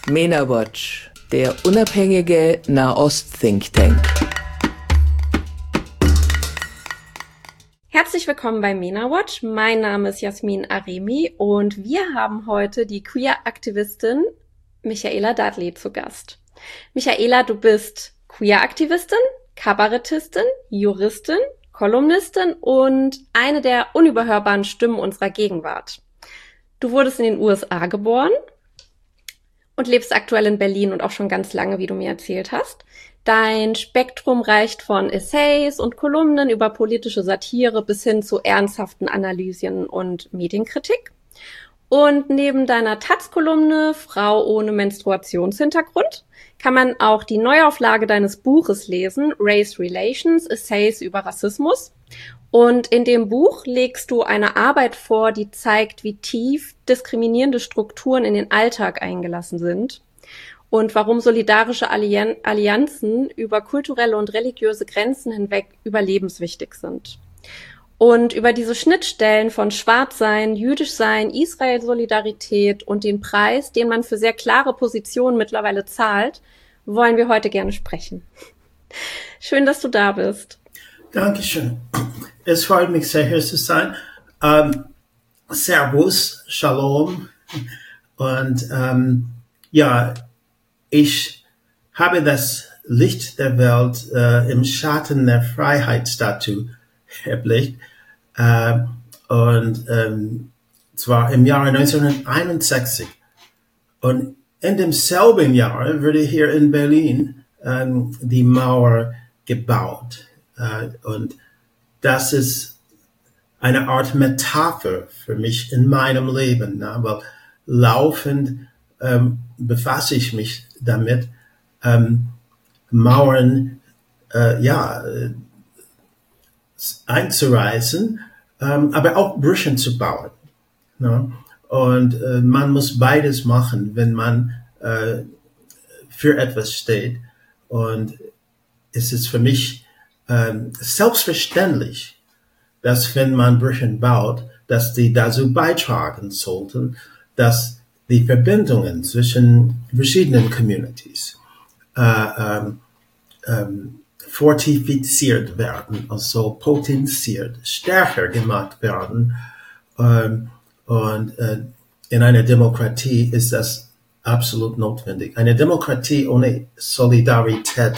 MENA Watch, der unabhängige Nahost-Think Tank. Herzlich willkommen bei MENA Watch. Mein Name ist Jasmin Aremi und wir haben heute die Queer-Aktivistin Michaela Dudley zu Gast. Michaela, du bist Queer-Aktivistin, Kabarettistin, Juristin, Kolumnistin und eine der unüberhörbaren Stimmen unserer Gegenwart. Du wurdest in den USA geboren und lebst aktuell in Berlin und auch schon ganz lange, wie du mir erzählt hast. Dein Spektrum reicht von Essays und Kolumnen über politische Satire bis hin zu ernsthaften Analysen und Medienkritik. Und neben deiner Taz-Kolumne Frau ohne Menstruationshintergrund kann man auch die Neuauflage deines Buches lesen, Race Relations, Essays über Rassismus. Und in dem Buch legst du eine Arbeit vor, die zeigt, wie tief diskriminierende Strukturen in den Alltag eingelassen sind und warum solidarische Allianzen über kulturelle und religiöse Grenzen hinweg überlebenswichtig sind. Und über diese Schnittstellen von Schwarzsein, Jüdischsein, Israel-Solidarität und den Preis, den man für sehr klare Positionen mittlerweile zahlt, wollen wir heute gerne sprechen. Schön, dass du da bist. Dankeschön. Es freut mich sehr, hier zu sein. Servus, Shalom. Und ich habe das Licht der Welt im Schatten der Freiheitsstatue erblickt. Zwar im Jahre 1961. Und in demselben Jahr wurde hier in Berlin die Mauer gebaut. Und das ist eine Art Metapher für mich in meinem Leben, weil laufend befasse ich mich damit, Mauern einzureißen, aber auch Brücken zu bauen. Ne? Und man muss beides machen, wenn man für etwas steht. Und es ist für mich selbstverständlich, dass wenn man Brücken baut, dass die dazu beitragen sollten, dass die Verbindungen zwischen verschiedenen Communities fortifiziert werden, also potenziert, stärker gemacht werden. In einer Demokratie ist das absolut notwendig. Eine Demokratie ohne Solidarität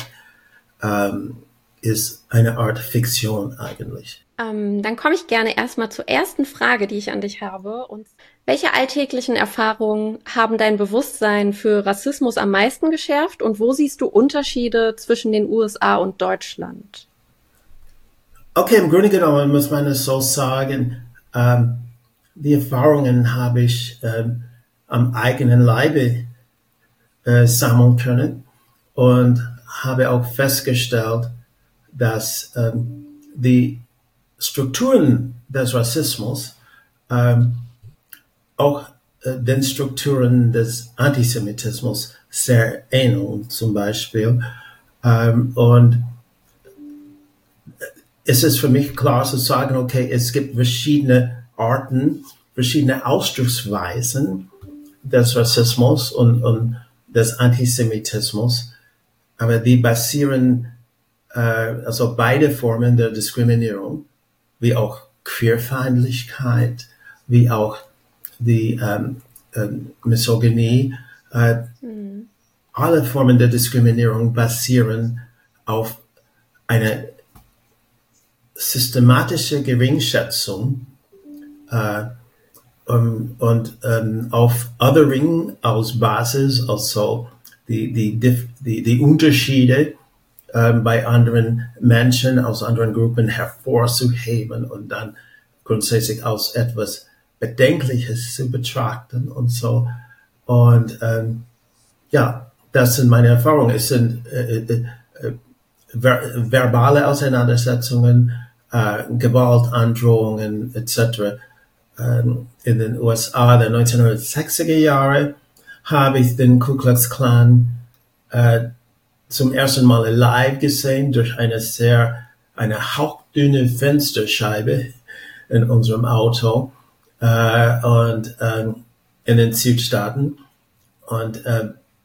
ist eine Art Fiktion eigentlich. Dann komme ich gerne erstmal zur ersten Frage, die ich an dich habe. Und welche alltäglichen Erfahrungen haben dein Bewusstsein für Rassismus am meisten geschärft und wo siehst du Unterschiede zwischen den USA und Deutschland? Okay, im Grunde genommen muss man es so sagen, die Erfahrungen habe ich am eigenen Leibe sammeln können und habe auch festgestellt, dass die Strukturen des Rassismus auch den Strukturen des Antisemitismus sehr ähneln, zum Beispiel. Und es ist für mich klar zu sagen, okay, es gibt verschiedene Arten, verschiedene Ausdrucksweisen des Rassismus und des Antisemitismus, aber die basieren also beide Formen der Diskriminierung, wie auch Queerfeindlichkeit, wie auch die Misogynie. Alle Formen der Diskriminierung basieren auf eine systematische Geringschätzung und auf Othering als Basis, also die Unterschiede bei anderen Menschen aus anderen Gruppen hervorzuheben und dann grundsätzlich als etwas Bedenkliches zu betrachten und so. Und das sind meine Erfahrungen. Es sind verbale Auseinandersetzungen, Gewaltandrohungen etc. In den USA der 1960er Jahre habe ich den Ku Klux Klan zum ersten Mal live gesehen durch eine hauchdünne Fensterscheibe in unserem Auto und in den Südstaaten. Und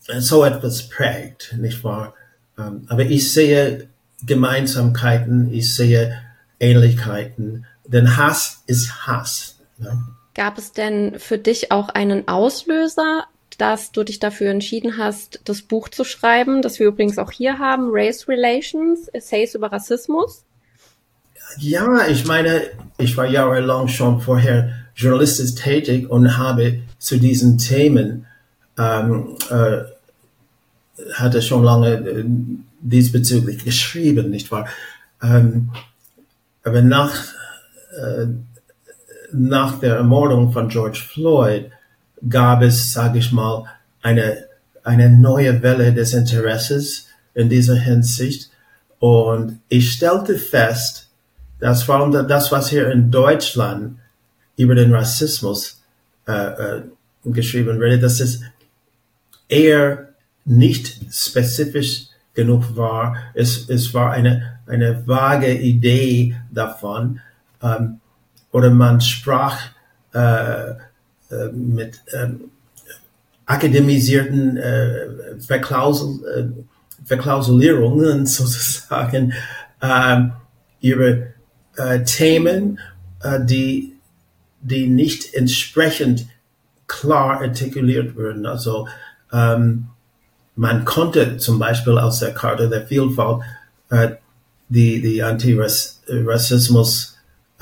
so etwas prägt, nicht wahr? Aber ich sehe Gemeinsamkeiten, ich sehe Ähnlichkeiten, denn Hass ist Hass. Ne? Gab es denn für dich auch einen Auslöser, dass du dich dafür entschieden hast, das Buch zu schreiben, das wir übrigens auch hier haben, Race Relations, Essays über Rassismus? Ja, ich meine, ich war jahrelang schon vorher journalistisch tätig und habe zu diesen Themen hatte schon lange diesbezüglich geschrieben, nicht wahr? Aber nach der Ermordung von George Floyd gab es, sage ich mal, eine neue Welle des Interesses in dieser Hinsicht. Und ich stellte fest, dass vor allem das, was hier in Deutschland über den Rassismus geschrieben wurde, dass es eher nicht spezifisch genug war. Es war eine vage Idee davon, oder man sprach mit akademisierten Verklausulierungen sozusagen über Themen, die nicht entsprechend klar artikuliert würden. Also man konnte zum Beispiel aus der Charta der Vielfalt die Antirassismus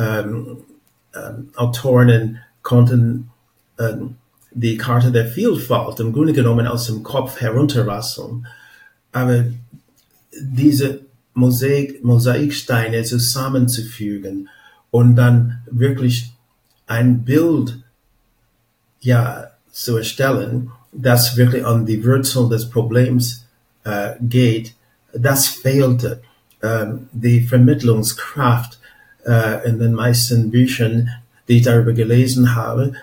Autorinnen konnten die Charta der Vielfalt im Grunde genommen aus dem Kopf herunterrasseln. Aber diese Mosaiksteine zusammenzufügen und dann wirklich ein Bild zu erstellen, das wirklich an die Wurzel des Problems geht, das fehlte. Die Vermittlungskraft in den meisten Büchern, die ich darüber gelesen habe,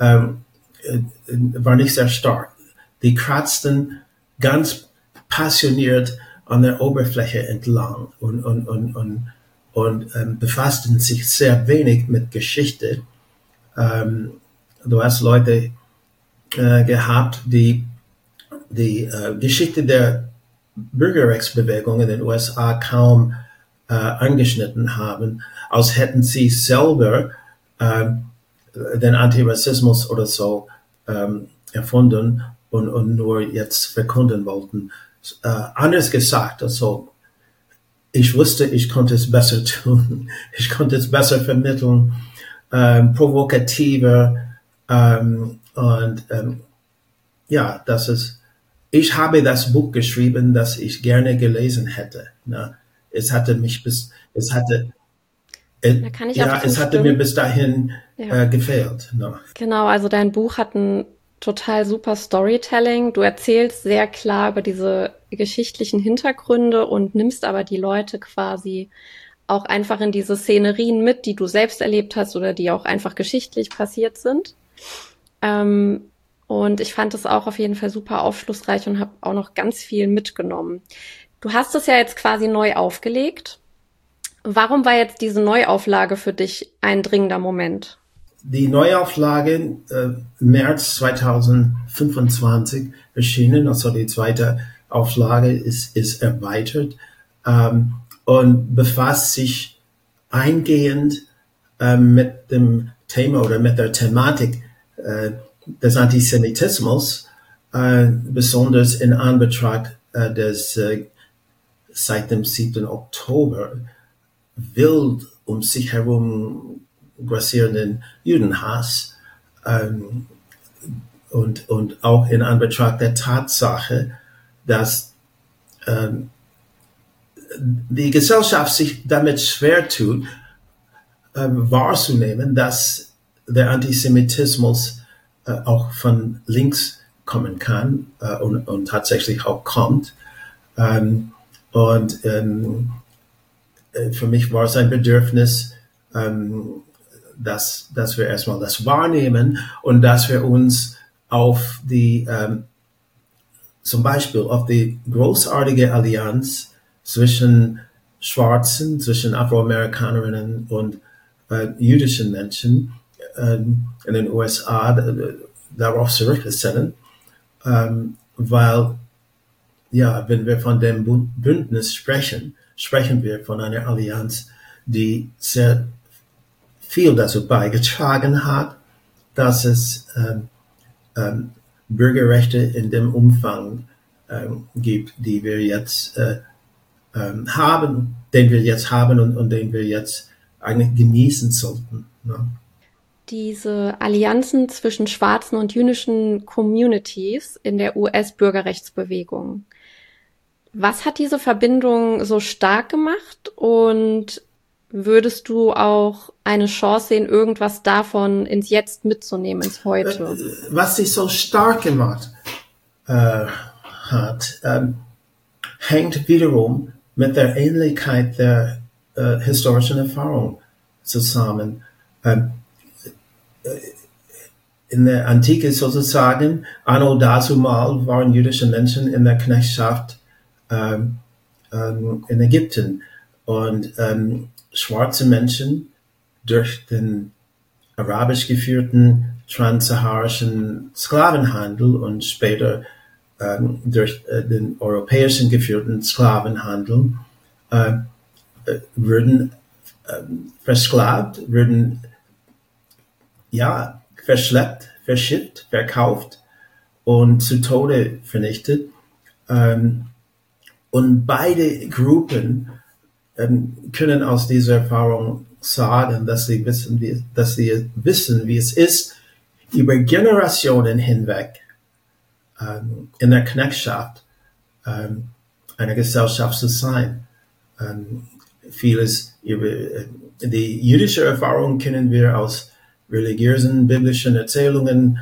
war nicht sehr stark. Die kratzten ganz passioniert an der Oberfläche entlang und befassten sich sehr wenig mit Geschichte. Du hast Leute gehabt, die Geschichte der Bürgerrechtsbewegung in den USA kaum angeschnitten haben, als hätten sie selber den Antirassismus oder so erfunden und nur jetzt verkünden wollten. Anders gesagt, also ich wusste, ich konnte es besser tun, ich konnte es besser vermitteln, provokativer ich habe das Buch geschrieben, das ich gerne gelesen hätte. Ne? Es hatte mir bis dahin gefehlt. Ne? Genau, also dein Buch hat ein total super Storytelling. Du erzählst sehr klar über diese geschichtlichen Hintergründe und nimmst aber die Leute quasi auch einfach in diese Szenerien mit, die du selbst erlebt hast oder die auch einfach geschichtlich passiert sind. Und ich fand es auch auf jeden Fall super aufschlussreich und habe auch noch ganz viel mitgenommen. Du hast es ja jetzt quasi neu aufgelegt. Warum war jetzt diese Neuauflage für dich ein dringender Moment? Die Neuauflage März 2025 erschienen, also die zweite Auflage ist erweitert und befasst sich eingehend mit dem Thema oder mit der Thematik des Antisemitismus, besonders in Anbetracht des seit dem 7. Oktober wild sich herum grassierenden Judenhass und auch in Anbetracht der Tatsache, dass die Gesellschaft sich damit schwer tut, wahrzunehmen, dass der Antisemitismus auch von links kommen kann und tatsächlich auch kommt. Für mich war es ein Bedürfnis, dass wir erstmal das wahrnehmen und dass wir uns auf zum Beispiel auf die großartige Allianz zwischen Schwarzen, zwischen Afroamerikanerinnen und jüdischen Menschen in den USA darauf zurückbesinnen weil, ja, wenn wir von dem Bündnis sprechen, sprechen wir von einer Allianz, die sehr viel dazu beigetragen hat, dass es Bürgerrechte in dem Umfang gibt, die wir jetzt haben, den wir jetzt haben und den wir jetzt eigentlich genießen sollten. Ne? Diese Allianzen zwischen schwarzen und jüdischen Communities in der US-Bürgerrechtsbewegung. Was hat diese Verbindung so stark gemacht und würdest du auch eine Chance sehen, irgendwas davon ins Jetzt mitzunehmen, ins Heute? Was sie so stark gemacht hat, hängt wiederum mit der Ähnlichkeit der historischen Erfahrung zusammen. In der Antike sozusagen, anno dazumal waren jüdische Menschen in der Knechtschaft in Ägypten und schwarze Menschen durch den arabisch geführten transsaharischen Sklavenhandel und später durch den europäischen geführten Sklavenhandel würden versklavt, würden verschleppt, verschifft, verkauft und zu Tode vernichtet. Und beide Gruppen können aus dieser Erfahrung sagen, dass sie wissen, wie es ist, über Generationen hinweg in der Knechtschaft einer Gesellschaft zu sein. Vieles über die jüdische Erfahrung kennen wir aus religiösen, biblischen Erzählungen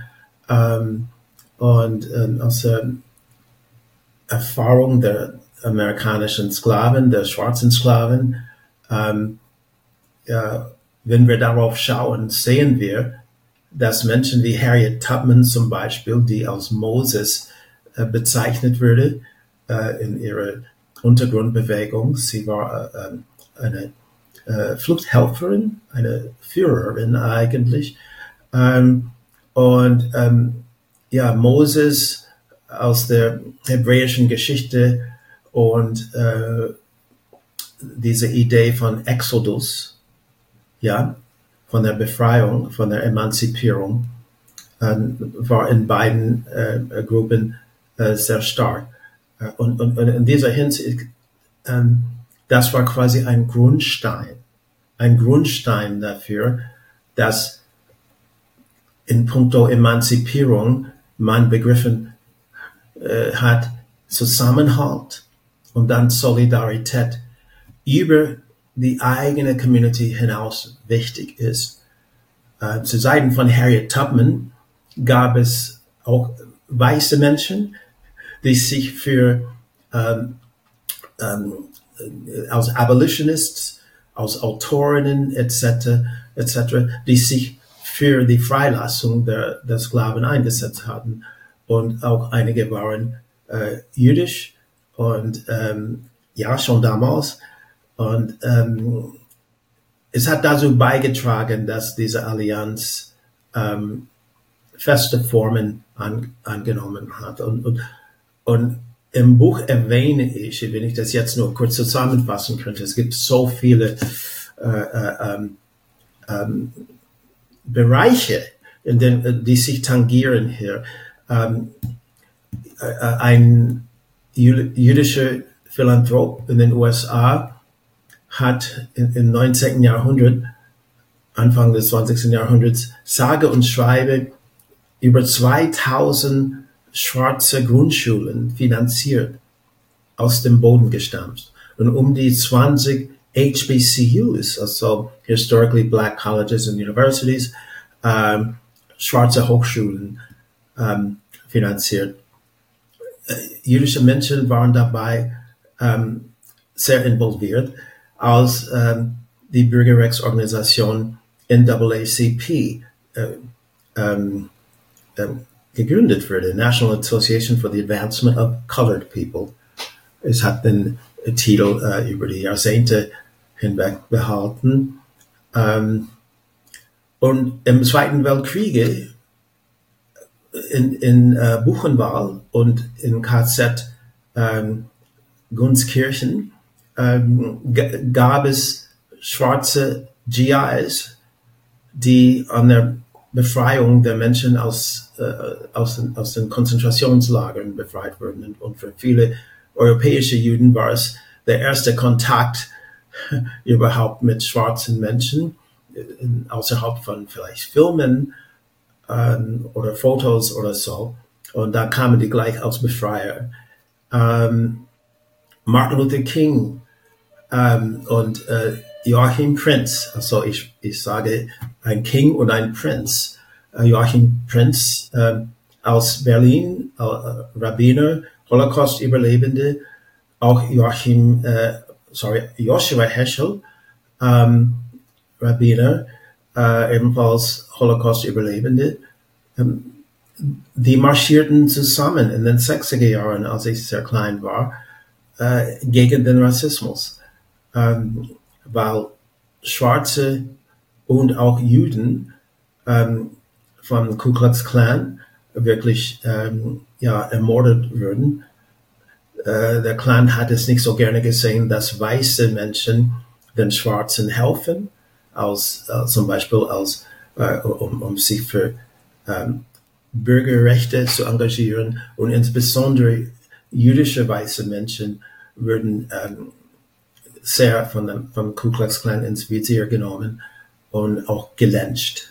und aus der Erfahrung der amerikanischen Sklaven, der schwarzen Sklaven. Wenn wir darauf schauen, sehen wir, dass Menschen wie Harriet Tubman zum Beispiel, die als Moses bezeichnet wurde in ihrer Untergrundbewegung, sie war eine Fluchthelferin, eine Führerin eigentlich. Moses aus der hebräischen Geschichte und diese Idee von Exodus, von der Befreiung, von der Emanzipierung, war in beiden Gruppen sehr stark. Und in dieser Hinsicht, das war quasi ein Grundstein dafür, dass in puncto Emanzipierung man begriffen hat, Zusammenhalt und dann Solidarität über die eigene Community hinaus wichtig ist. Zu Zeiten von Harriet Tubman gab es auch weiße Menschen, die sich als Abolitionists, als Autorinnen etc., die sich für die Freilassung der Sklaven eingesetzt hatten. Und auch einige waren jüdisch und schon damals. Und es hat dazu beigetragen, dass diese Allianz feste Formen angenommen hat. Und im Buch erwähne ich, wenn ich das jetzt nur kurz zusammenfassen könnte, es gibt so viele Bereiche, in denen die sich tangieren hier. Ein jüdischer Philanthrop in den USA hat im 19. Jahrhundert, Anfang des 20. Jahrhunderts, sage und schreibe über 2000 schwarze Grundschulen finanziert, aus dem Boden gestampft. Und um die 20 HBCUs, also Historically Black Colleges and Universities, schwarze Hochschulen finanziert. Jüdische Menschen waren dabei sehr involviert, als die Bürgerrechtsorganisation NAACP gegründet wurde, National Association for the Advancement of Colored People. Es hat den Titel über die Jahrzehnte hinweg behalten. Und im Zweiten Weltkrieg in Buchenwald und in KZ Gunskirchen gab es schwarze GIs, die an der Befreiung der Menschen aus den Konzentrationslagern befreit wurden. Und für viele europäische Juden war es der erste Kontakt überhaupt mit schwarzen Menschen, außerhalb von vielleicht Filmen oder Fotos oder so. Und da kamen die gleich als Befreier. Martin Luther King und Joachim Prinz, also ich sage ein King und ein Prinz. Joachim Prinz aus Berlin, Rabbiner, Holocaust-Überlebende, auch Joshua Heschel, Rabbiner, ebenfalls Holocaust-Überlebende, die marschierten zusammen in den 60er Jahren, als ich sehr klein war, gegen den Rassismus, weil Schwarze und auch Juden vom Ku Klux Klan wirklich ermordet wurden. Der Klan hat es nicht so gerne gesehen, dass weiße Menschen den Schwarzen helfen, zum Beispiel um sich für Bürgerrechte zu engagieren, und insbesondere jüdische weiße Menschen wurden sehr vom Ku Klux Klan ins Visier genommen und auch gelyncht,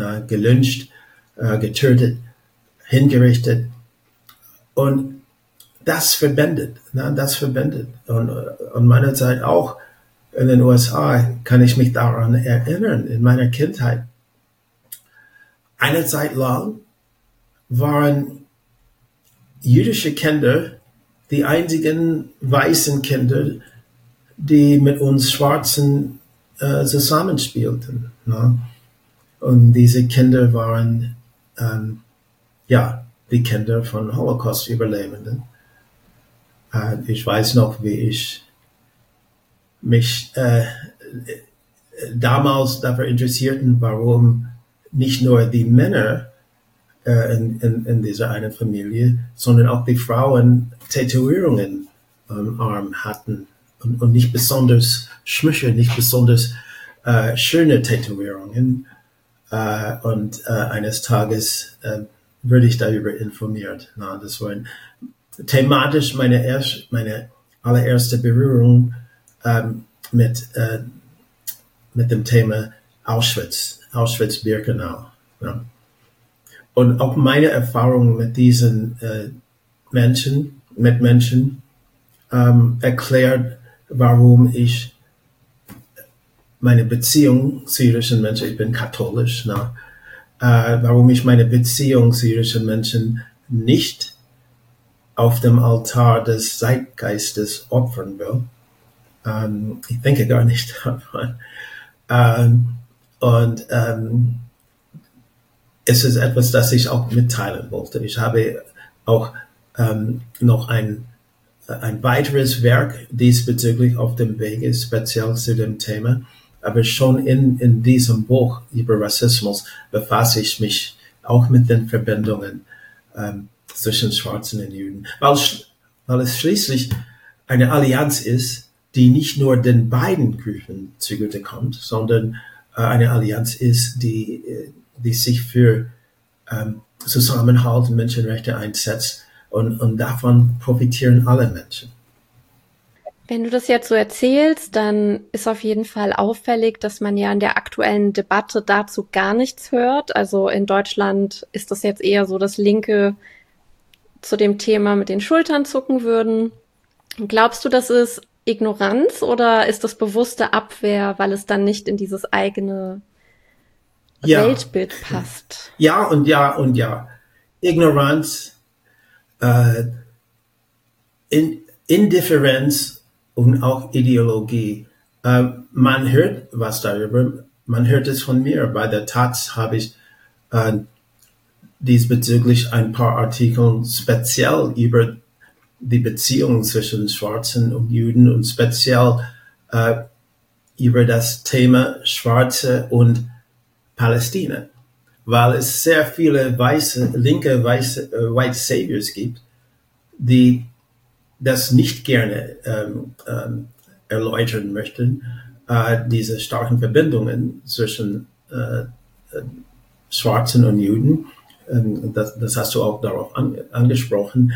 getötet, hingerichtet. Und das verbindet. Und an meiner Zeit auch in den USA kann ich mich daran erinnern, in meiner Kindheit. Eine Zeit lang waren jüdische Kinder die einzigen weißen Kinder, die mit uns Schwarzen zusammenspielten. Ne? Und diese Kinder waren die Kinder von Holocaust-Überlebenden. Ich weiß noch, wie ich mich damals dafür interessierten, warum nicht nur die Männer in dieser einen Familie, sondern auch die Frauen Tätowierungen am Arm hatten und nicht besonders Schmücke, nicht besonders schöne Tätowierungen. Und eines Tages würde ich darüber informiert. Na, das war thematisch meine allererste Berührung mit dem Thema Auschwitz-Birkenau. Ja. Und auch meine Erfahrung mit diesen Mitmenschen erklärt, warum ich meine Beziehung zu jüdischen Menschen, ich bin katholisch, warum ich meine Beziehung zu jüdischen Menschen nicht auf dem Altar des Zeitgeistes opfern will. Ich denke gar nicht daran. Es ist etwas, das ich auch mitteilen wollte. Ich habe auch noch ein weiteres Werk diesbezüglich auf dem Wege, speziell zu dem Thema. Aber schon in diesem Buch über Rassismus befasse ich mich auch mit den Verbindungen zwischen Schwarzen und Juden. Weil es schließlich eine Allianz ist, die nicht nur den beiden Gruppen zugutekommt, sondern eine Allianz ist, die sich für Zusammenhalt und Menschenrechte einsetzt, und davon profitieren alle Menschen. Wenn du das jetzt so erzählst, dann ist auf jeden Fall auffällig, dass man ja in der aktuellen Debatte dazu gar nichts hört. Also in Deutschland ist das jetzt eher so, dass Linke zu dem Thema mit den Schultern zucken würden. Glaubst du, das ist Ignoranz oder ist das bewusste Abwehr, weil es dann nicht in dieses eigene Weltbild passt? Ja und ja und ja. Ignoranz, Indifferenz und auch Ideologie. Man hört was darüber, man hört es von mir. Bei der Taz habe ich diesbezüglich ein paar Artikel speziell über die Beziehung zwischen Schwarzen und Juden und speziell über das Thema Schwarze und Palästina. weil es sehr viele linke White Saviors gibt, die das nicht gerne erläutern möchten, diese starken Verbindungen zwischen Schwarzen und Juden. Das hast du auch darauf angesprochen.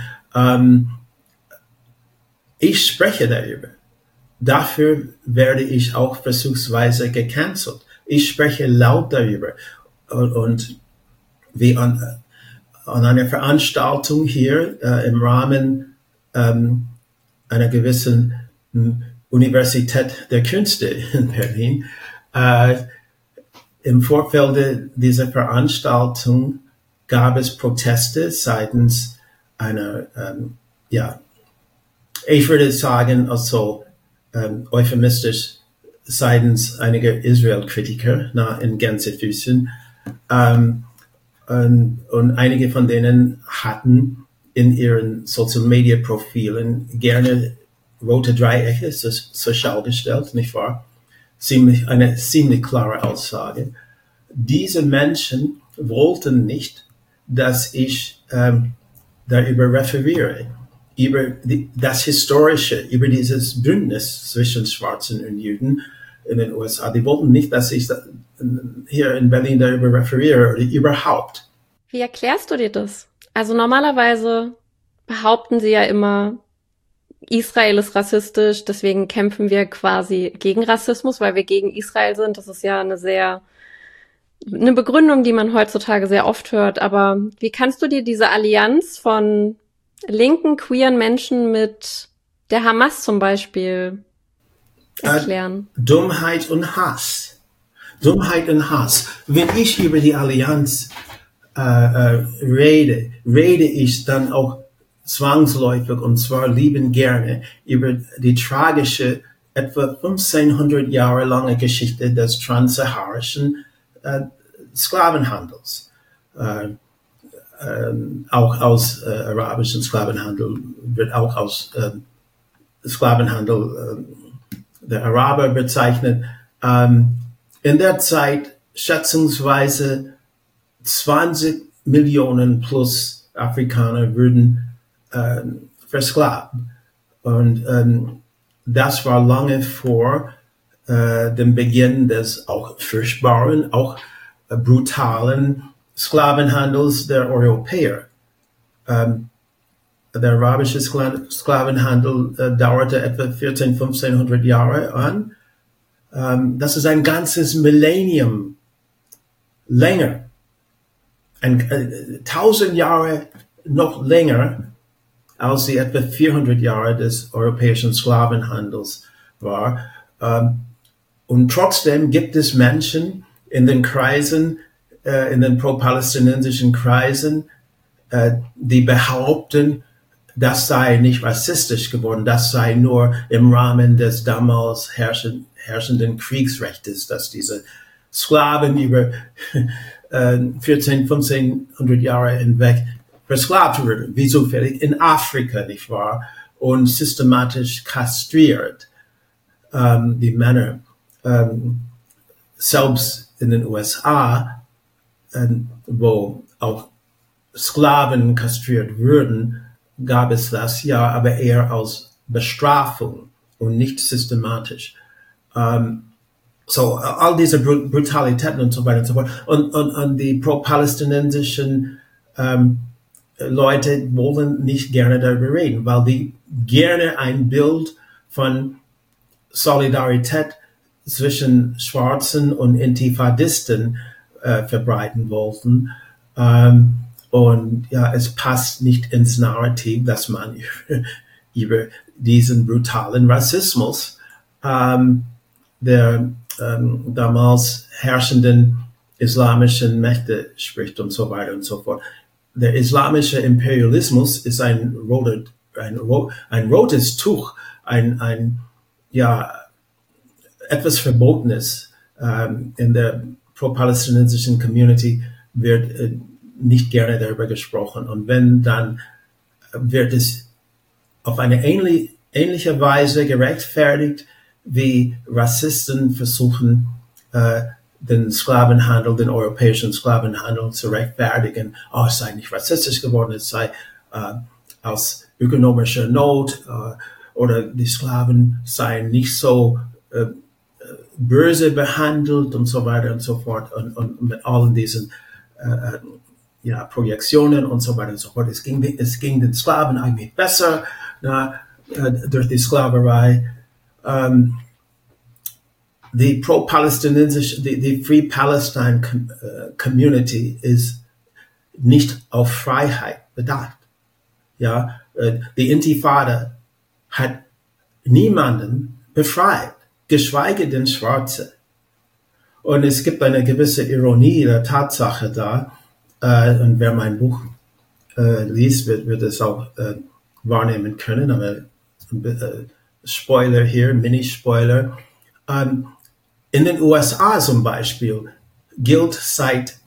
Ich spreche darüber. Dafür werde ich auch versuchsweise gecancelt. Ich spreche laut darüber. Und wie an einer Veranstaltung hier im Rahmen einer gewissen Universität der Künste in Berlin, im Vorfeld dieser Veranstaltung gab es Proteste seitens einer, ich würde sagen, also euphemistisch seitens einiger Israel-Kritiker in Gänsefüßchen. Und einige von denen hatten in ihren Social-Media-Profilen gerne rote Dreiecke zur Schau gestellt, nicht wahr? Eine ziemlich klare Aussage. Diese Menschen wollten nicht, dass ich darüber referiere, über das Historische, über dieses Bündnis zwischen Schwarzen und Juden in den USA. Die wollten nicht, dass ich hier in Berlin darüber referiere oder überhaupt. Wie erklärst du dir das? Also normalerweise behaupten sie ja immer, Israel ist rassistisch, deswegen kämpfen wir quasi gegen Rassismus, weil wir gegen Israel sind. Das ist ja eine Begründung, die man heutzutage sehr oft hört. Aber wie kannst du dir diese Allianz von linken, queeren Menschen mit der Hamas zum Beispiel erklären? Dummheit und Hass. Dummheit und Hass. Wenn ich über die Allianz rede ich dann auch zwangsläufig und zwar liebend gerne über die tragische, etwa 1500 Jahre lange Geschichte des transsaharischen Sklavenhandels. Auch aus arabischen Sklavenhandel wird auch aus Sklavenhandel der Araber bezeichnet. In der Zeit schätzungsweise 20 Millionen plus Afrikaner wurden versklavt. Und das war lange vor dem Beginn des auch furchtbaren, auch brutalen Sklavenhandels der Europäer. Der arabische Sklavenhandel dauerte etwa 1500 Jahre an. Das ist ein ganzes Millennium länger. 1000 Jahre noch länger als die etwa 400 Jahre des europäischen Sklavenhandels war. Und trotzdem gibt es Menschen in den Kreisen, in den pro-palästinensischen Kreisen, die behaupten, das sei nicht rassistisch geworden, das sei nur im Rahmen des damals herrschenden Kriegsrechtes, dass diese Sklaven über 1500 Jahre hinweg versklavt wurden, wie zufällig in Afrika, nicht wahr? Und systematisch kastriert, die Männer. Selbst in den USA, wo auch Sklaven kastriert wurden, gab es das ja, aber eher als Bestrafung und nicht systematisch. So, all diese Brutalitäten und so weiter und so fort. Und die pro-palästinensischen Leute wollen nicht gerne darüber reden, weil die gerne ein Bild von Solidarität zwischen Schwarzen und Intifadisten verbreiten wollten. Und ja, es passt nicht ins Narrativ, dass man über diesen brutalen Rassismus der damals herrschenden islamischen Mächte spricht und so weiter und so fort. Der islamische Imperialismus ist ein rotes Tuch, etwas Verbotenes. In der pro-palästinensischen Community wird nicht gerne darüber gesprochen. Und wenn, dann wird es auf eine ähnliche Weise gerechtfertigt, wie Rassisten versuchen, den Sklavenhandel, den europäischen Sklavenhandel zu rechtfertigen. Es sei nicht rassistisch geworden, es sei aus ökonomischer Not oder die Sklaven seien nicht so böse behandelt und so weiter und so fort. Und mit allen diesen Projektionen und so weiter und so fort. Es ging den Sklaven eigentlich besser durch die Sklaverei. Die pro-palästinensische, die Free Palestine Community ist nicht auf Freiheit bedacht. Ja, die Intifada hat niemanden befreit, geschweige denn Schwarze. Und es gibt eine gewisse Ironie der Tatsache da, und wer mein Buch liest, wird es auch wahrnehmen können, aber Spoiler hier, Mini-Spoiler. In den USA zum Beispiel gilt seit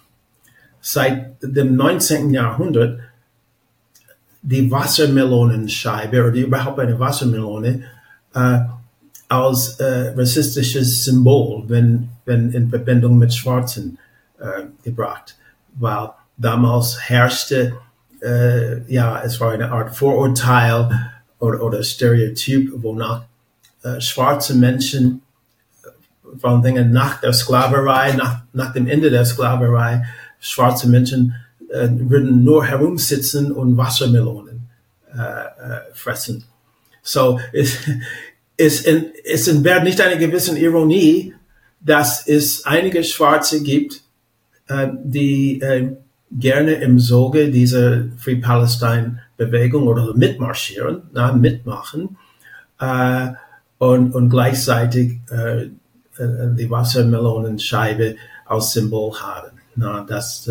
dem 19. Jahrhundert die Wassermelonenscheibe oder überhaupt eine Wassermelone als rassistisches Symbol, wenn in Verbindung mit Schwarzen gebracht, weil damals herrschte, es war eine Art Vorurteil oder Stereotyp, wonach schwarze Menschen vor allen Dingen nach der Sklaverei, nach dem Ende der Sklaverei, schwarze Menschen würden nur herumsitzen und Wassermelonen fressen. So es entbehrt nicht einer gewissen Ironie, dass es einige Schwarze gibt, die gerne im Zuge dieser Free Palestine Bewegung oder mitmarschieren, mitmachen und gleichzeitig die Wassermelonenscheibe als Symbol haben. Das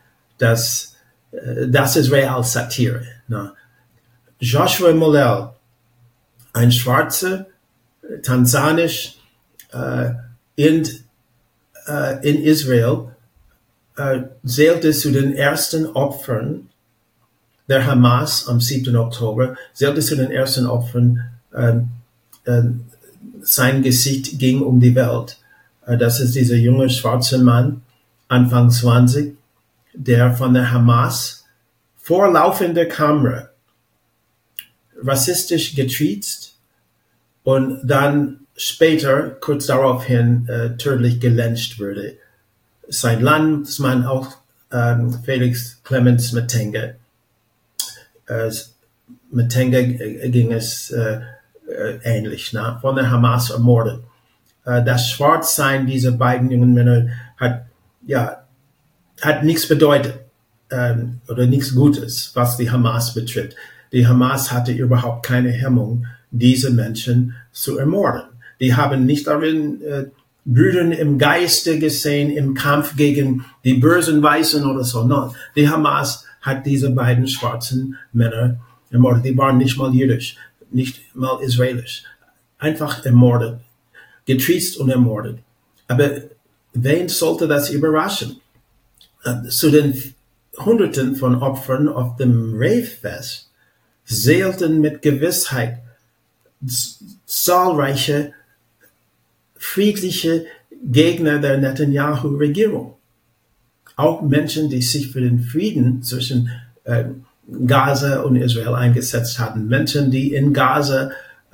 ist real Satire. Joshua Molel, ein Schwarzer, tansanisch, in Israel, zählte zu den ersten Opfern der Hamas am 7. Oktober, zählte zu den ersten Opfern, sein Gesicht ging um die Welt. Das ist dieser junge schwarze Mann, Anfang 20, der von der Hamas vor laufender Kamera rassistisch getriezt und dann später, kurz daraufhin, tödlich gelyncht wurde. Sein Landsmann auch, Felix Clemens Matenga. Matenga ging es ähnlich, von der Hamas ermordet. Das Schwarzsein dieser beiden jungen Männer hat nichts bedeutet oder nichts Gutes, was die Hamas betrifft. Die Hamas hatte überhaupt keine Hemmung, diese Menschen zu ermorden. Die haben nicht darin Brüdern im Geiste gesehen, im Kampf gegen die bösen Weißen oder so. Nein, die Hamas hat diese beiden schwarzen Männer ermordet. Die waren nicht mal jüdisch, nicht mal israelisch. Einfach ermordet, getriezt und ermordet. Aber wen sollte das überraschen? Zu den Hunderten von Opfern auf dem Rave-Fest zählten mit Gewissheit zahlreiche friedliche Gegner der Netanyahu-Regierung. Auch Menschen, die sich für den Frieden zwischen Gaza und Israel eingesetzt hatten. Menschen, die in Gaza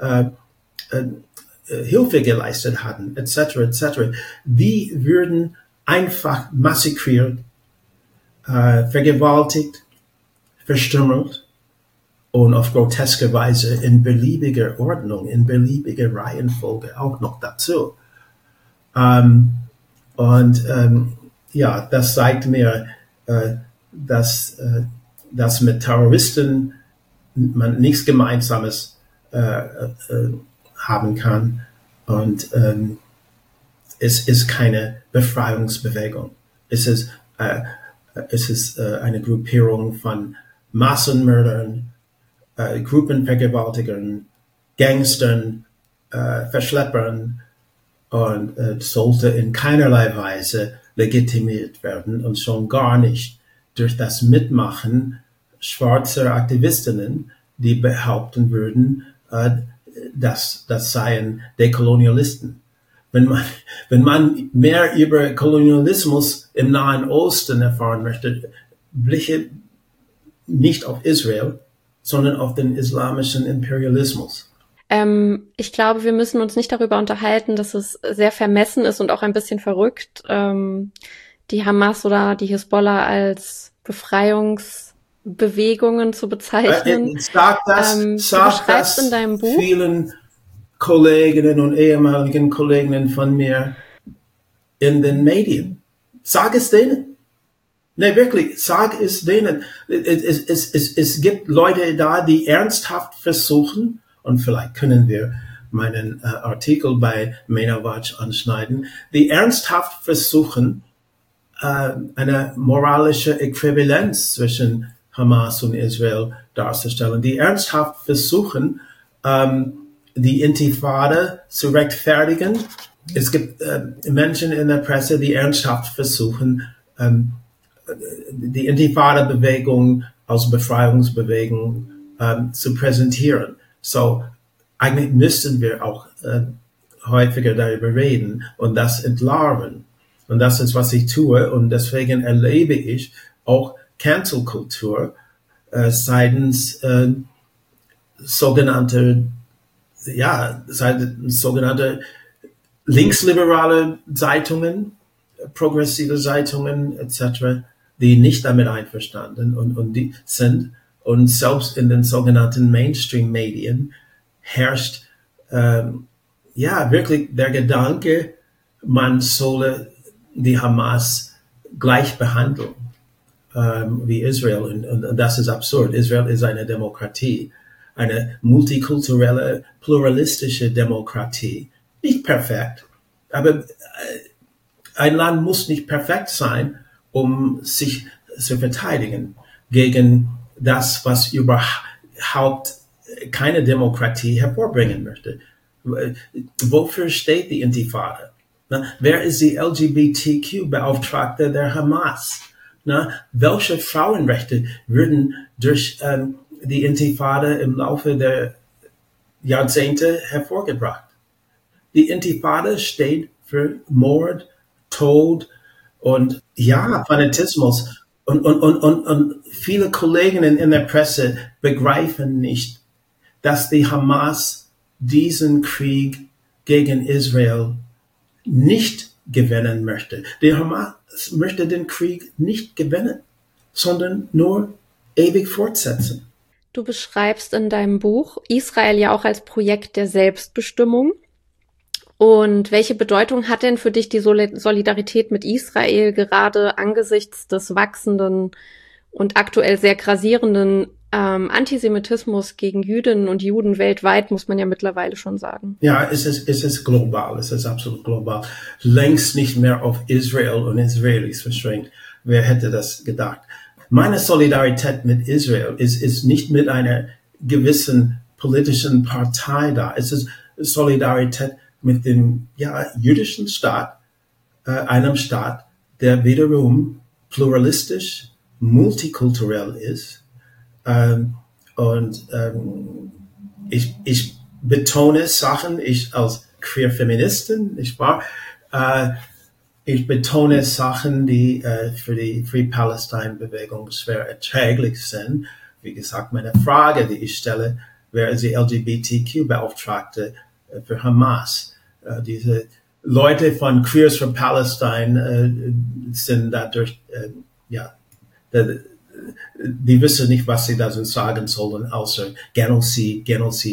Hilfe geleistet hatten, etc., etc. Die würden einfach massakriert, vergewaltigt, verstümmelt und auf groteske Weise in beliebiger Ordnung, in beliebiger Reihenfolge auch noch dazu. Das zeigt mir, dass mit Terroristen man nichts Gemeinsames haben kann. Und es ist keine Befreiungsbewegung. Es ist eine Gruppierung von Massenmördern, Gruppenvergewaltigern, Gangstern, Verschleppern und sollte in keinerlei Weise legitimiert werden und schon gar nicht durch das Mitmachen schwarzer Aktivistinnen, die behaupten würden, das seien Dekolonialisten. wenn man mehr über Kolonialismus im Nahen Osten erfahren möchte, blicke nicht auf Israel, sondern auf den islamischen Imperialismus. Ich glaube, wir müssen uns nicht darüber unterhalten, dass es sehr vermessen ist und auch ein bisschen verrückt, die Hamas oder die Hisbollah als Befreiungsbewegungen zu bezeichnen. Sag das in deinem Buch vielen Kolleginnen und ehemaligen Kolleginnen von mir in den Medien. Sag es denen. Nee, wirklich, sag es denen. Es gibt Leute da, die ernsthaft versuchen, und vielleicht können wir meinen Artikel bei MENA Watch anschneiden, die ernsthaft versuchen, eine moralische Äquivalenz zwischen Hamas und Israel darzustellen, die ernsthaft versuchen, die Intifada zu rechtfertigen. Es gibt Menschen in der Presse, die ernsthaft versuchen, die Intifada-Bewegung als Befreiungsbewegung zu präsentieren. So, eigentlich müssten wir auch häufiger darüber reden und das entlarven. Und das ist, was ich tue. Und deswegen erlebe ich auch Cancel-Kultur seitens sogenannte linksliberale Zeitungen, progressive Zeitungen etc., die nicht damit einverstanden und die sind. Und selbst in den sogenannten Mainstream-Medien herrscht wirklich der Gedanke, man solle die Hamas gleich behandeln wie Israel. Und das ist absurd. Israel ist eine Demokratie, eine multikulturelle, pluralistische Demokratie. Nicht perfekt, aber ein Land muss nicht perfekt sein, um sich zu verteidigen gegen das, was überhaupt keine Demokratie hervorbringen möchte. Wofür steht die Intifada? Wer ist die LGBTQ-Beauftragte der Hamas? Welche Frauenrechte würden durch die Intifada im Laufe der Jahrzehnte hervorgebracht? Die Intifada steht für Mord, Tod und Fanatismus. Und viele Kolleginnen in der Presse begreifen nicht, dass die Hamas diesen Krieg gegen Israel nicht gewinnen möchte. Die Hamas möchte den Krieg nicht gewinnen, sondern nur ewig fortsetzen. Du beschreibst in deinem Buch Israel ja auch als Projekt der Selbstbestimmung. Und welche Bedeutung hat denn für dich die Solidarität mit Israel gerade angesichts des wachsenden und aktuell sehr grassierenden Antisemitismus gegen Jüdinnen und Juden weltweit, muss man ja mittlerweile schon sagen? Ja, es ist global, es ist absolut global. Längst nicht mehr auf Israel und Israelis beschränkt. Wer hätte das gedacht? Meine Solidarität mit Israel ist nicht mit einer gewissen politischen Partei da. Es ist Solidarität mit dem jüdischen Staat, einem Staat, der wiederum pluralistisch, multikulturell ist. Ich betone Sachen, ich als queer Feministin, nicht wahr? Ich betone Sachen, die für die Free Palestine Bewegung schwer erträglich sind. Wie gesagt, meine Frage, die ich stelle, wer ist die LGBTQ-Beauftragte für Hamas? Diese Leute von Queers for Palestine sind dadurch, die wissen nicht, was sie da sagen sollen, außer Genozid.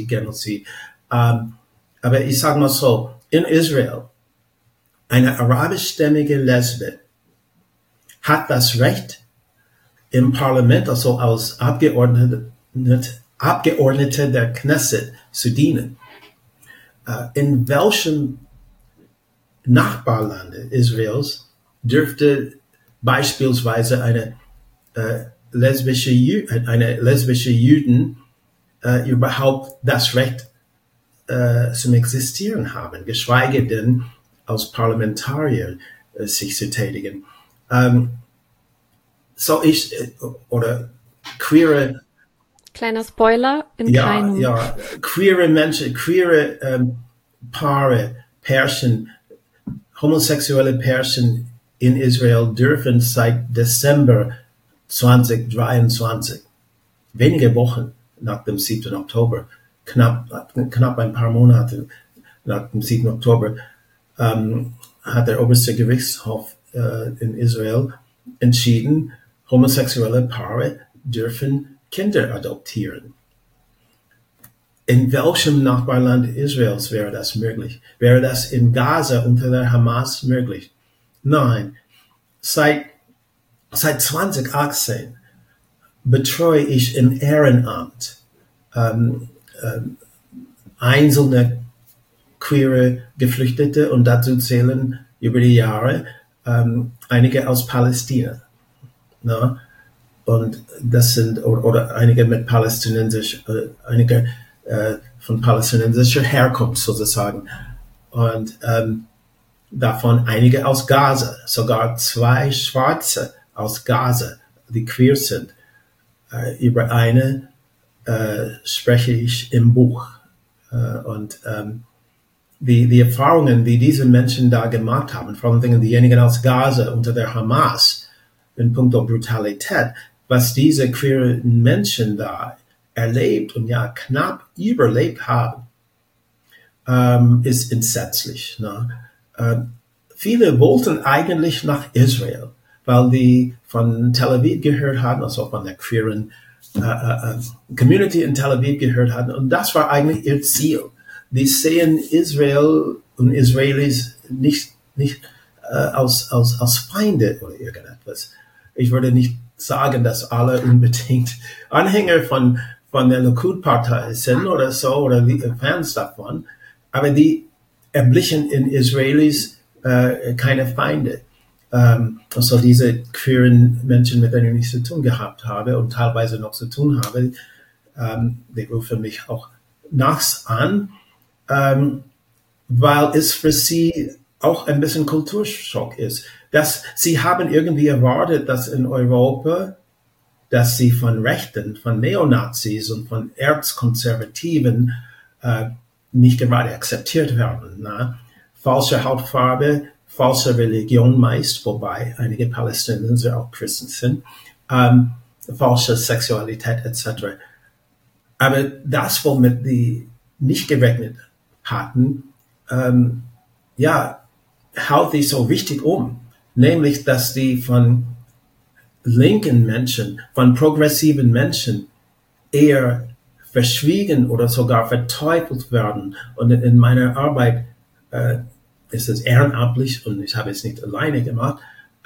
Aber ich sage mal so, in Israel, eine arabischstämmige Lesbe hat das Recht, im Parlament, also als Abgeordnete der Knesset zu dienen. In welchem Nachbarland Israels dürfte beispielsweise eine lesbische Jüdin überhaupt das Recht zum Existieren haben, geschweige denn als Parlamentarier sich zu tätigen. Oder queere... Kleiner Spoiler, queere Menschen, queere Paare, Pärchen homosexuelle Pärchen in Israel dürfen seit Dezember 2023, wenige Wochen nach dem 7. Oktober, knapp ein paar Monate nach dem 7. Oktober, hat der oberste Gerichtshof in Israel entschieden, homosexuelle Paare dürfen Kinder adoptieren. In welchem Nachbarland Israels wäre das möglich? Wäre das in Gaza unter der Hamas möglich? Nein. Seit 2018 betreue ich im Ehrenamt einzelne queere Geflüchtete, und dazu zählen über die Jahre einige aus Palästina. Na? Und das sind, oder einige mit einige von palästinensischer Herkunft sozusagen. Und davon einige aus Gaza, sogar 2 Schwarze aus Gaza, die queer sind. Über eine spreche ich im Buch. Und die Erfahrungen, die diese Menschen da gemacht haben, vor allem diejenigen aus Gaza unter der Hamas, in puncto Brutalität, was diese queeren Menschen da erlebt und ja knapp überlebt haben, ist entsetzlich. Ne? Viele wollten eigentlich nach Israel, weil die von Tel Aviv gehört hatten, also von der queeren Community in Tel Aviv gehört hatten, und das war eigentlich ihr Ziel. Die sehen Israel und Israelis nicht als Feinde oder irgendetwas. Ich würde nicht sagen, dass alle unbedingt Anhänger von der Likud-Partei sind oder so, oder Fans davon, aber die erblicken in Israelis keine Feinde. Also diese queeren Menschen, mit denen ich zu tun gehabt habe und teilweise noch zu tun habe, die rufen mich auch nachts an, weil es für sie auch ein bisschen Kulturschock ist. Dass sie haben irgendwie erwartet, dass in Europa, dass sie von Rechten, von Neonazis und von Erzkonservativen nicht gerade akzeptiert werden. Ne? Falsche Hautfarbe, falsche Religion meist, wobei einige Palästinenser auch Christen sind, falsche Sexualität etc. Aber das, womit die nicht gerechnet hatten, haut die so richtig um. Nämlich, dass die von linken Menschen, von progressiven Menschen eher verschwiegen oder sogar verteufelt werden. Und in meiner Arbeit ist es ehrenamtlich, und ich habe es nicht alleine gemacht,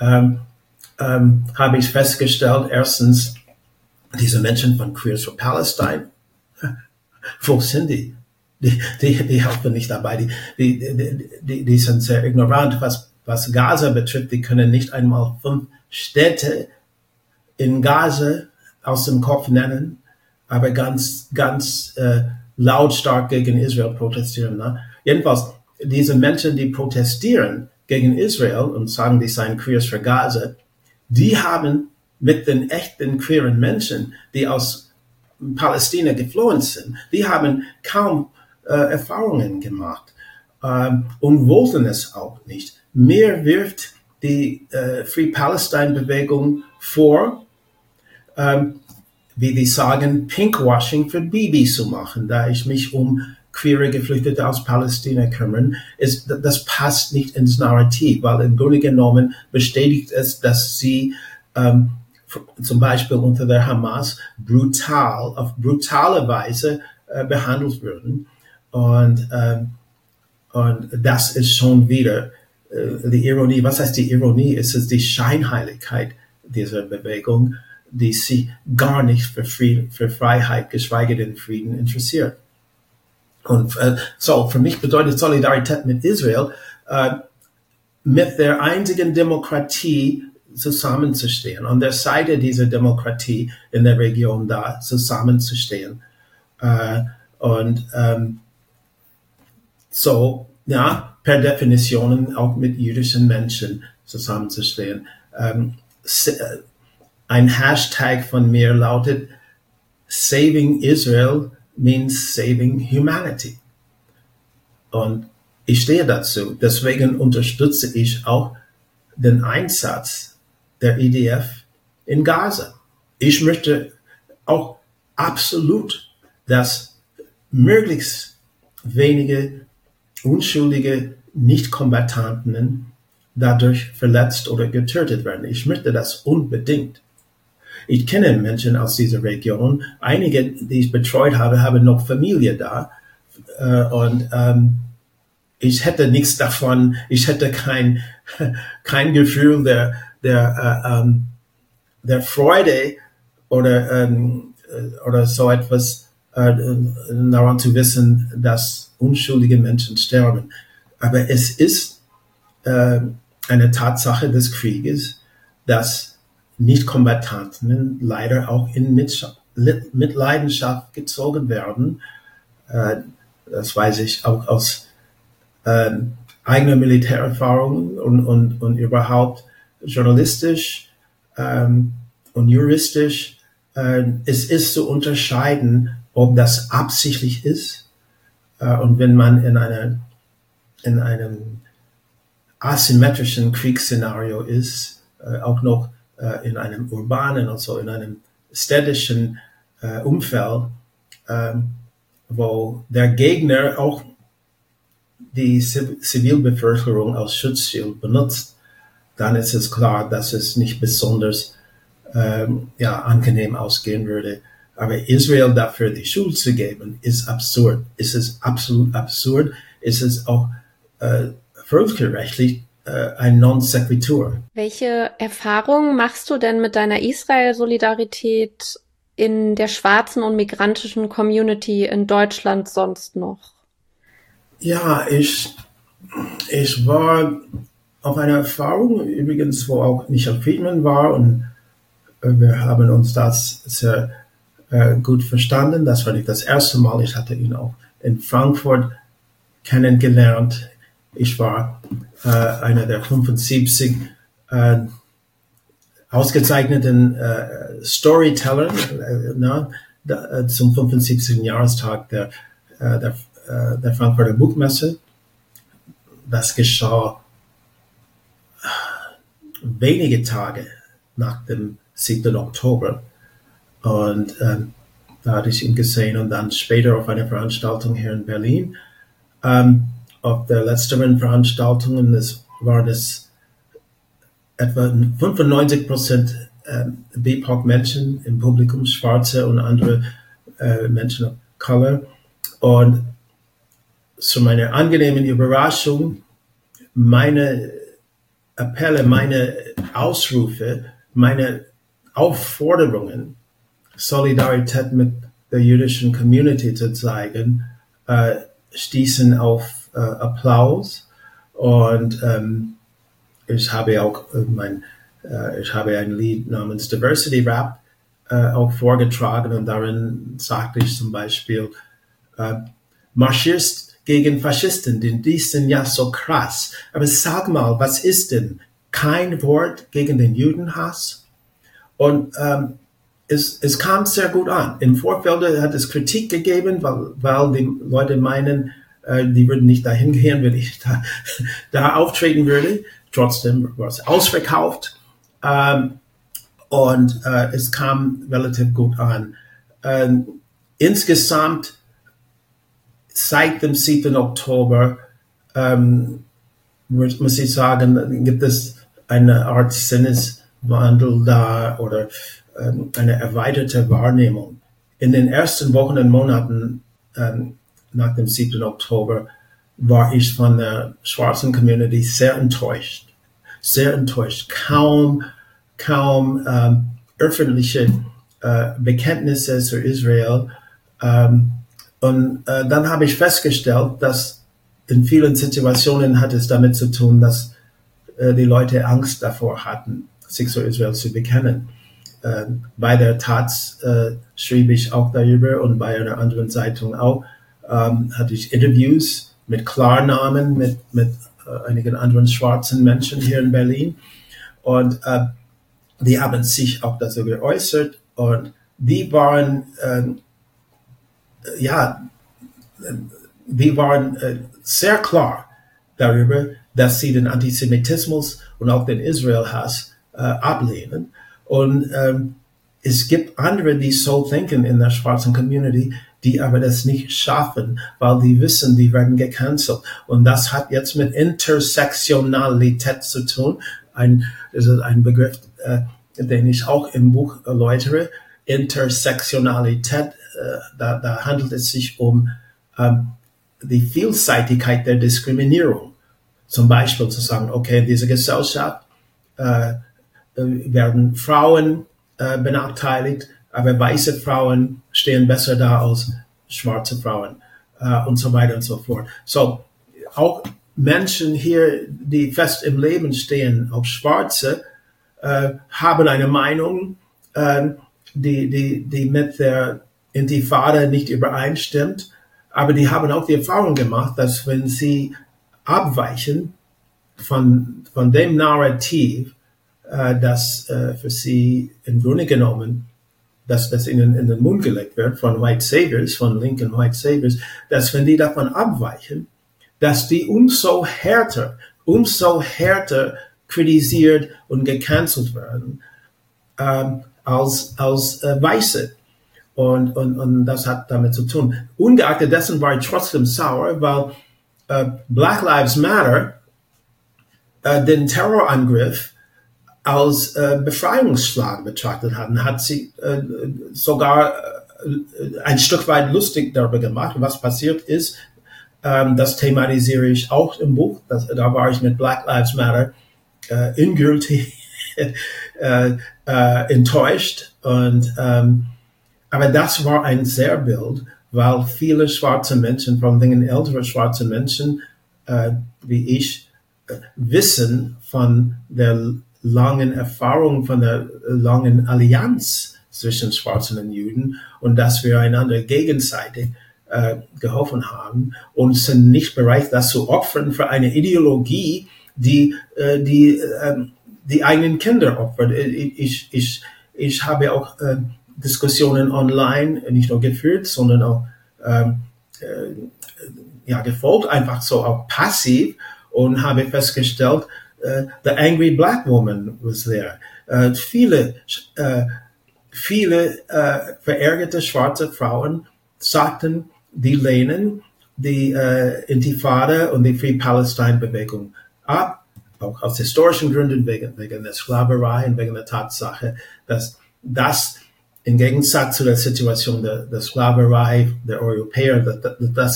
habe ich festgestellt, erstens, diese Menschen von Queers for Palestine, wo sind die? Die helfen nicht dabei. Die sind sehr ignorant, was Gaza betrifft. Die können nicht einmal 5 Städte in Gaza aus dem Kopf nennen, aber ganz lautstark gegen Israel protestieren. Ne? Jedenfalls, diese Menschen, die protestieren gegen Israel und sagen, die seien Queers für Gaza, die haben mit den echten queeren Menschen, die aus Palästina geflohen sind, die haben kaum Erfahrungen gemacht und wollten es auch nicht. Mir wirft die Free Palestine Bewegung vor, wie die sagen, Pinkwashing für Bibi zu machen, da ich mich um queere Geflüchtete aus Palästina kümmern. Das passt nicht ins Narrativ, weil im Grunde genommen bestätigt es, dass sie zum Beispiel unter der Hamas auf brutale Weise behandelt würden. Und das ist schon wieder die Ironie. Was heißt die Ironie? Es ist die Scheinheiligkeit dieser Bewegung, die sich gar nicht für Freiheit, geschweige denn Frieden interessiert. Und so, für mich bedeutet Solidarität mit Israel, mit der einzigen Demokratie zusammenzustehen, an der Seite dieser Demokratie in der Region da zusammenzustehen. So, ja, per Definition auch mit jüdischen Menschen zusammenzustehen. Ein Hashtag von mir lautet, Saving Israel means saving humanity. Und Ich stehe dazu. Deswegen unterstütze ich auch den Einsatz der IDF in Gaza. Ich möchte auch absolut, dass möglichst wenige unschuldige Nichtkombattanten dadurch verletzt oder getötet werden. Ich möchte das unbedingt. Ich kenne Menschen aus dieser Region. Einige, die ich betreut habe, haben noch Familie da. Und ich hätte nichts davon. Ich hätte kein Gefühl der Freude oder so etwas daran zu wissen, dass unschuldige Menschen sterben. Aber es ist eine Tatsache des Krieges, dass Nichtkombattanten leider auch in Mitleidenschaft gezogen werden. Das weiß ich auch aus eigener Militärerfahrung und überhaupt journalistisch und juristisch. Es ist zu unterscheiden, ob das absichtlich ist und wenn man in einem asymmetrischen Kriegsszenario ist, auch noch in einem urbanen, also in einem städtischen Umfeld, wo der Gegner auch die Zivilbevölkerung als Schutzschild benutzt, dann ist es klar, dass es nicht besonders angenehm ausgehen würde. Aber Israel dafür die Schuld zu geben, ist absurd. Es ist absolut absurd. Es ist auch völkerrechtlich ein Non sequitur. Welche Erfahrungen machst du denn mit deiner Israel-Solidarität in der schwarzen und migrantischen Community in Deutschland sonst noch? Ja, ich war auf einer Erfahrung, übrigens, wo auch Michael Friedman war, und wir haben uns das sehr gut verstanden. Das war nicht das erste Mal. Ich hatte ihn auch in Frankfurt kennengelernt. Ich war einer der 75 ausgezeichneten Storyteller zum 75. Jahrestag der Frankfurter Buchmesse. Das geschah wenige Tage nach dem 7. Oktober. Und da hatte ich ihn gesehen und dann später auf einer Veranstaltung hier in Berlin. Auf der letzteren Veranstaltung waren es etwa 95% BIPOC-Menschen im Publikum, Schwarze und andere Menschen of Color. Und zu meiner angenehmen Überraschung, meine Appelle, meine Ausrufe, meine Aufforderungen, Solidarität mit der jüdischen Community zu zeigen, stießen auf Applaus. Und ich habe auch ich habe ein Lied namens Diversity Rap auch vorgetragen, und darin sagte ich zum Beispiel, marschierst gegen Faschisten, denn die sind ja so krass. Aber sag mal, was ist denn kein Wort gegen den Judenhass? Und es kam sehr gut an. Im Vorfeld hat es Kritik gegeben, weil die Leute meinen, die würden nicht dahin gehen, wenn ich da auftreten würde. Trotzdem war es ausverkauft. Und es kam relativ gut an. Insgesamt seit dem 7. Oktober, muss ich sagen, gibt es eine Art Sinneswandel da oder eine erweiterte Wahrnehmung. In den ersten Wochen und Monaten nach dem 7. Oktober war ich von der schwarzen Community sehr enttäuscht. Sehr enttäuscht. Kaum öffentliche Bekenntnisse zu Israel. Und dann habe ich festgestellt, dass in vielen Situationen hat es damit zu tun, dass die Leute Angst davor hatten, sich zu Israel zu bekennen. Bei der Taz schrieb ich auch darüber, und bei einer anderen Zeitung auch, hatte ich Interviews mit Klarnamen, mit einigen anderen schwarzen Menschen hier in Berlin. Und die haben sich auch dazu geäußert, und die waren sehr klar, darüber, dass sie den Antisemitismus und auch den Israel-Hass ablehnen. Und es gibt andere, die so denken in der schwarzen Community, die aber das nicht schaffen, weil die wissen, die werden gecancelt. Und das hat jetzt mit Intersektionalität zu tun. Das ist ein Begriff, den ich auch im Buch erläutere. Intersektionalität, da handelt es sich um die Vielseitigkeit der Diskriminierung. Zum Beispiel zu sagen, okay, in dieser Gesellschaft werden Frauen benachteiligt, aber weiße Frauen stehen besser da als schwarze Frauen und so weiter und so fort. So, auch Menschen hier, die fest im Leben stehen, auch Schwarze, haben eine Meinung, die mit der Intifada nicht übereinstimmt, aber die haben auch die Erfahrung gemacht, dass wenn sie abweichen von dem Narrativ, das für sie im Grunde genommen, dass das ihnen in den Mund gelegt wird von White Saviors, von linken White Saviors, dass wenn die davon abweichen, dass die umso härter kritisiert und gecancelt werden als Weiße. Und das hat damit zu tun. Ungeachtet dessen war ich trotzdem sauer, weil Black Lives Matter den Terrorangriff als Befreiungsschlag betrachtet hatten, hat sie sogar ein Stück weit lustig darüber gemacht, was passiert ist. Das thematisiere ich auch im Buch. Da war ich mit Black Lives Matter endgültig enttäuscht. Aber das war ein Zerrbild, weil viele schwarze Menschen, vor allem ältere schwarze Menschen wie ich, wissen von der langen Erfahrung, von der langen Allianz zwischen Schwarzen und Juden und dass wir einander gegenseitig geholfen haben und sind nicht bereit, das zu opfern für eine Ideologie, die eigenen Kinder opfert. Ich habe auch Diskussionen online nicht nur geführt, sondern auch gefolgt, einfach so auch passiv und habe festgestellt, the angry black woman was there. Viele verärgerte schwarze Frauen sagten, die lehnen die Intifada und die Free Palestine Bewegung ab, auch aus historischen Gründen, wegen der Sklaverei und wegen der Tatsache, dass das im Gegensatz zu der Situation der Sklaverei der Europäer, dass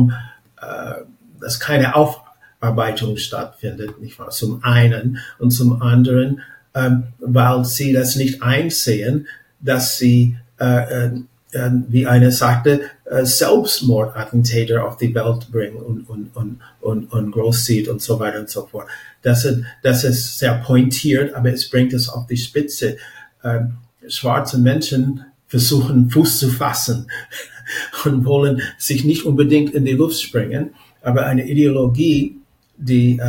keine Aufarbeitung stattfindet, nicht wahr? Zum einen und zum anderen, weil sie das nicht einsehen, dass sie, wie einer sagte, Selbstmordattentäter auf die Welt bringen und großzieht und so weiter und so fort. Das ist sehr pointiert, aber es bringt es auf die Spitze. Schwarze Menschen versuchen, Fuß zu fassen und wollen sich nicht unbedingt in die Luft springen, aber eine Ideologie, die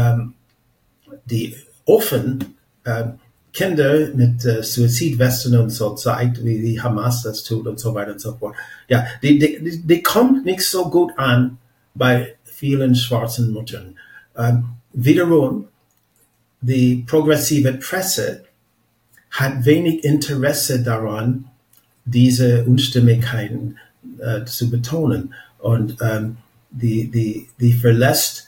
offen Kinder mit Suizidwesten und so zeigt, wie die Hamas das tut und so weiter und so fort. Ja, die kommt nicht so gut an bei vielen schwarzen Müttern. Wiederum, die progressive Presse hat wenig Interesse daran, diese Unstimmigkeiten zu betonen. Und die verlässt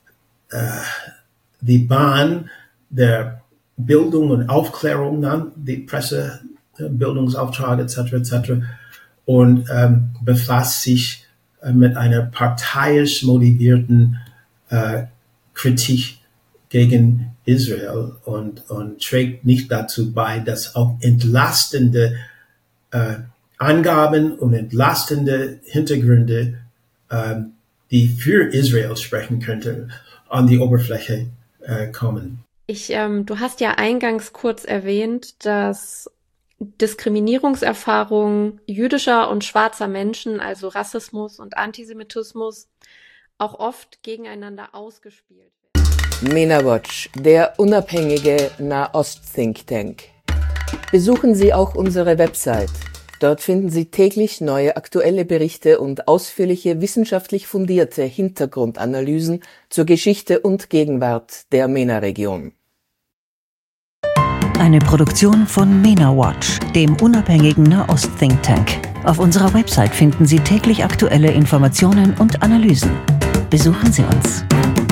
die Bahn der Bildung und Aufklärung dann, die Presse, Bildungsauftrag etc. und befasst sich mit einer parteiisch motivierten Kritik gegen Israel und trägt nicht dazu bei, dass auch entlastende Angaben und entlastende Hintergründe, die für Israel sprechen könnte, an die Oberfläche kommen. Du hast ja eingangs kurz erwähnt, dass Diskriminierungserfahrungen jüdischer und schwarzer Menschen, also Rassismus und Antisemitismus, auch oft gegeneinander ausgespielt werden. MENA Watch, der unabhängige Nahost-Think Tank. Besuchen Sie auch unsere Website. Dort finden Sie täglich neue aktuelle Berichte und ausführliche wissenschaftlich fundierte Hintergrundanalysen zur Geschichte und Gegenwart der MENA-Region. Eine Produktion von MENA Watch, dem unabhängigen Nahost-Think Tank. Auf unserer Website finden Sie täglich aktuelle Informationen und Analysen. Besuchen Sie uns.